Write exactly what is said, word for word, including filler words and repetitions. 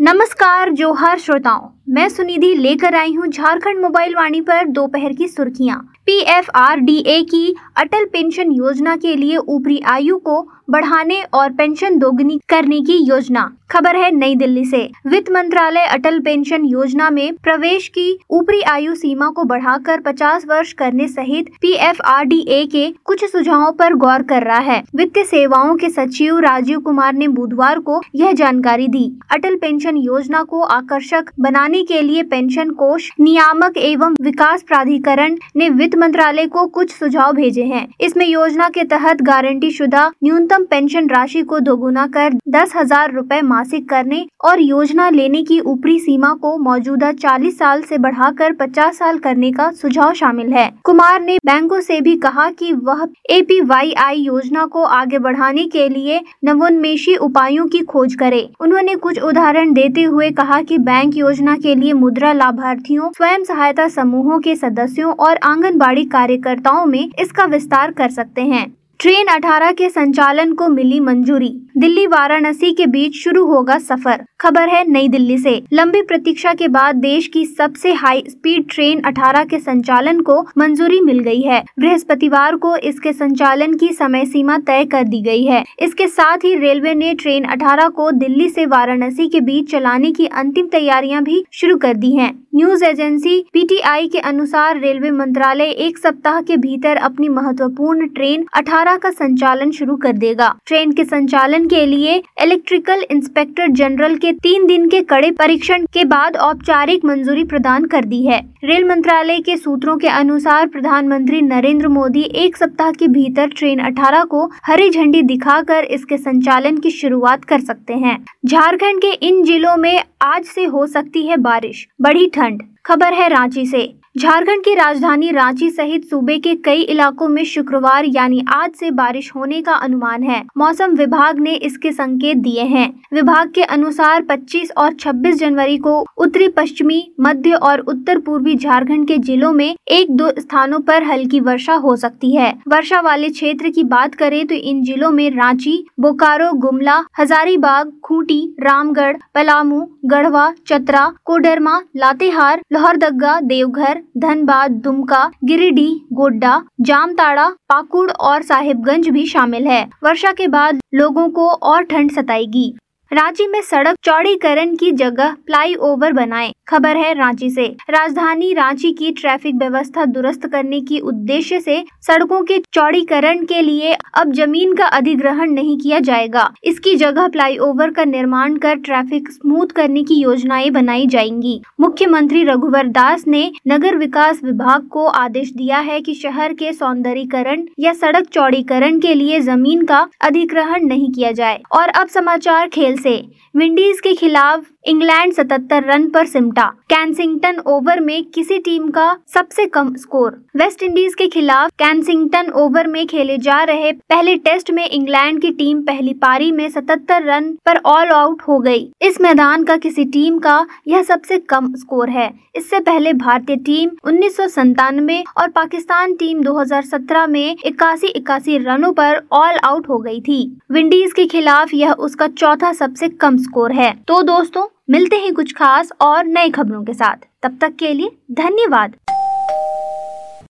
नमस्कार जोहार श्रोताओं, मैं सुनिधि लेकर आई हूँ झारखंड मोबाइल वाणी पर दोपहर की सुर्खियाँ। P F R D A की अटल पेंशन योजना के लिए ऊपरी आयु को बढ़ाने और पेंशन दोगुनी करने की योजना। खबर है नई दिल्ली से। वित्त मंत्रालय अटल पेंशन योजना में प्रवेश की ऊपरी आयु सीमा को बढ़ाकर पचास वर्ष करने सहित P F R D A के कुछ सुझावों पर गौर कर रहा है। वित्तीय सेवाओं के सचिव राजीव कुमार ने बुधवार को यह जानकारी दी। अटल पेंशन योजना को आकर्षक बनाने के लिए पेंशन कोष नियामक एवं विकास प्राधिकरण ने वित्त मंत्रालय को कुछ सुझाव भेजे हैं। इसमें योजना के तहत गारंटी शुदा न्यूनतम पेंशन राशि को दोगुना कर दस हजार रूपए मासिक करने और योजना लेने की ऊपरी सीमा को मौजूदा चालीस साल से बढ़ाकर पचास साल करने का सुझाव शामिल है। कुमार ने बैंकों से भी कहा कि वह ए पी वाई आई योजना को आगे बढ़ाने के लिए नवोन्मेषी उपायों की खोज करे। उन्होंने कुछ उदाहरण देते हुए कहा कि बैंक योजना के लिए मुद्रा लाभार्थियों, स्वयं सहायता समूहों के सदस्यों और आंगनबाड़ी कार्यकर्ताओं में इसका विस्तार कर सकते हैं। ट्रेन अठारह के संचालन को मिली मंजूरी। दिल्ली वाराणसी के बीच शुरू होगा सफर। खबर है नई दिल्ली से। लंबी प्रतीक्षा के बाद देश की सबसे हाई स्पीड ट्रेन अठारह के संचालन को मंजूरी मिल गई है। बृहस्पतिवार को इसके संचालन की समय सीमा तय कर दी गई है। इसके साथ ही रेलवे ने ट्रेन अठारह को दिल्ली से वाराणसी के बीच चलाने की अंतिम तैयारियां भी शुरू कर दी हैं। News agency P T I के अनुसार रेलवे मंत्रालय एक सप्ताह के भीतर अपनी महत्वपूर्ण ट्रेन अठारह का संचालन शुरू कर देगा। ट्रेन के संचालन के लिए इलेक्ट्रिकल इंस्पेक्टर जनरल के तीन दिन के कड़े परीक्षण के बाद औपचारिक मंजूरी प्रदान कर दी है। रेल मंत्रालय के सूत्रों के अनुसार प्रधानमंत्री नरेंद्र मोदी एक सप्ताह के भीतर ट्रेन अठारह को हरी झंडी दिखाकर इसके संचालन की शुरुआत कर सकते हैं। झारखंड के इन जिलों में आज से हो सकती है बारिश, बढ़ी ठंड। खबर है रांची से। झारखंड की राजधानी रांची सहित सूबे के कई इलाकों में शुक्रवार यानी आज से बारिश होने का अनुमान है। मौसम विभाग ने इसके संकेत दिए हैं। विभाग के अनुसार पच्चीस और छब्बीस जनवरी को उत्तरी पश्चिमी, मध्य और उत्तर पूर्वी झारखंड के जिलों में एक दो स्थानों पर हल्की वर्षा हो सकती है। वर्षा वाले क्षेत्र की बात करें तो इन जिलों में रांची, बोकारो, गुमला, हजारीबाग, खूंटी, रामगढ़, पलामू, गढ़वा, चतरा, कोडरमा, लातेहार, लोहरदगा, देवघर, धनबाद, दुमका, गिरिडीह, गोड्डा, जामताड़ा, पाकुड़ और साहिबगंज भी शामिल है। वर्षा के बाद लोगों को और ठंड सताएगी। रांची में सड़क चौड़ीकरण की जगह फ्लाईओवर बनाएं। खबर है रांची से। राजधानी रांची की ट्रैफिक व्यवस्था दुरुस्त करने की उद्देश्य से सड़कों के चौड़ीकरण के लिए अब जमीन का अधिग्रहण नहीं किया जाएगा। इसकी जगह फ्लाईओवर का निर्माण कर ट्रैफिक स्मूथ करने की योजनाएं बनाई जाएंगी। मुख्यमंत्री रघुवर दास ने नगर विकास विभाग को आदेश दिया है कि शहर के सौंदर्यीकरण या सड़क चौड़ीकरण के लिए जमीन का अधिग्रहण नहीं किया जाए। और अब समाचार खेल से। विंडीज के खिलाफ इंग्लैंड सतहत्तर रन पर सिमटा। कैंसिंगटन ओवर में किसी टीम का सबसे कम स्कोर। वेस्ट इंडीज के खिलाफ कैंसिंगटन ओवर में खेले जा रहे पहले टेस्ट में इंग्लैंड की टीम पहली पारी में सतहत्तर रन पर ऑल आउट हो गई। इस मैदान का किसी टीम का यह सबसे कम स्कोर है। इससे पहले भारतीय टीम उन्नीस सौ संतानवे और पाकिस्तान टीम दो हजार सत्रह में इक्यासी इक्यासी रनों पर ऑल आउट हो गई थी। विंडीज के खिलाफ यह उसका चौथा सबसे कम स्कोर है। तो दोस्तों, मिलते हैं कुछ खास और नई खबरों के साथ। तब तक के लिए धन्यवाद।